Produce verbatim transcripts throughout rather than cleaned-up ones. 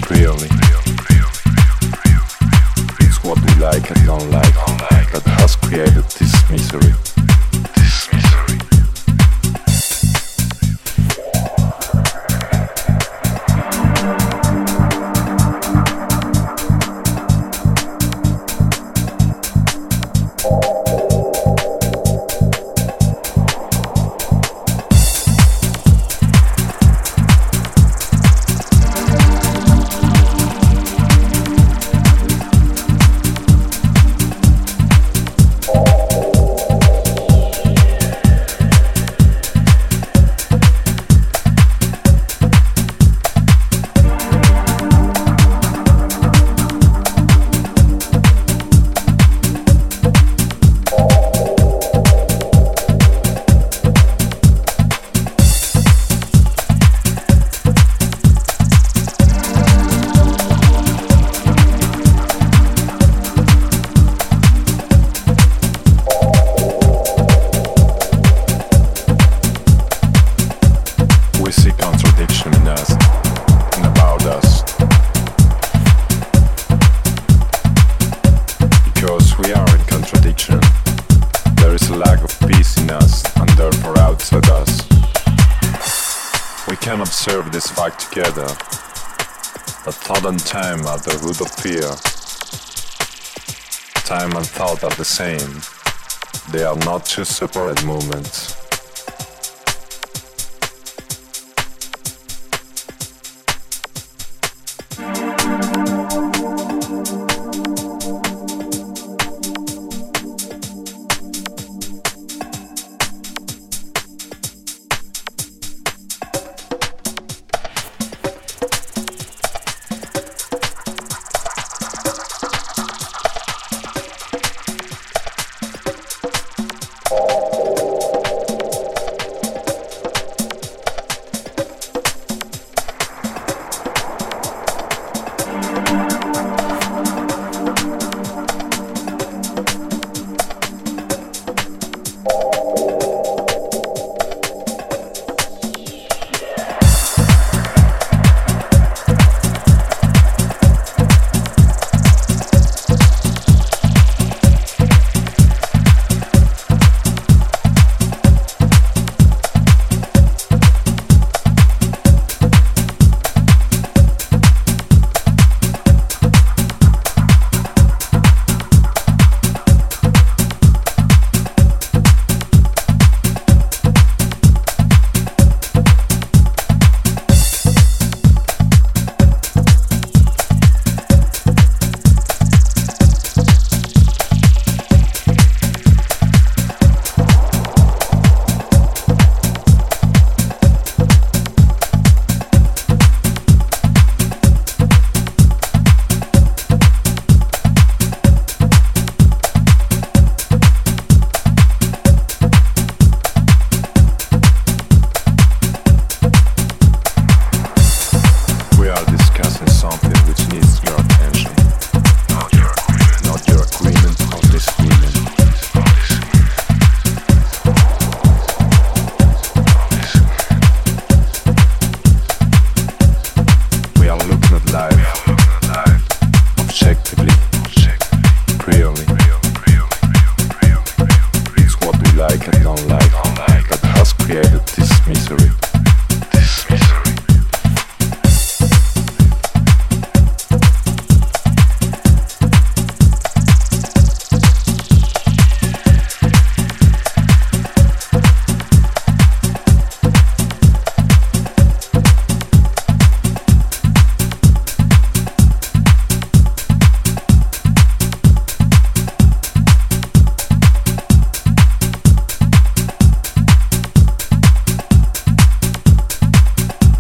Really, it's what we like and don't like that has created this misery. This misery. We see contradiction in us and about us, because we are in contradiction. There is a lack of peace in us and therefore outside us. We can observe this fact together, that thought and time are the root of fear. Time and thought are the same. They are not two separate movements.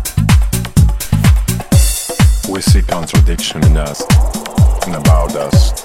We see contradiction in us and about us.